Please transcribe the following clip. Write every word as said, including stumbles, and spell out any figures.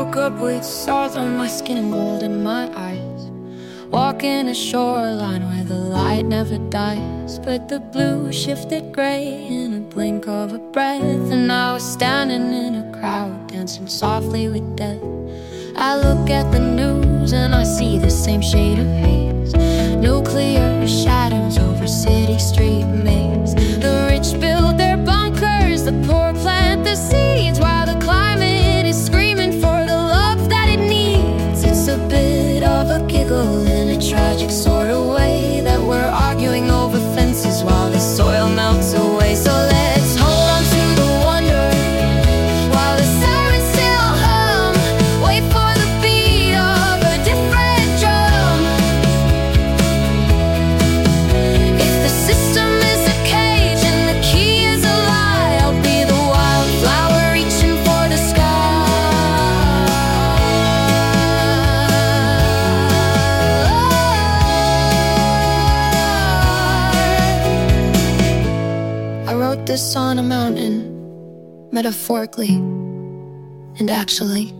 woke up with stars on my skin and gold in my eyes, walking a shoreline where the light never dies. But the blue shifted gray in a blink of a breath, and I was standing in a crowd dancing softly with death. I look at the news and I see the same shade of haze, nuclear shadows over city street maze. The rich build their bunkers, the poor plant the seeds, while the climate is screaming for the love that it needs. It's a bit of a giggle in a tragic sort of way that we're arguing over fences while the soil melts away. So let's hold on to the wonder while the sirens still hum. Wait for the beat of a different drum. If the system is a cage and the key is a lie, I'll be the wildflower reaching for the sky. I wrote this on a mountain, metaphorically and actually.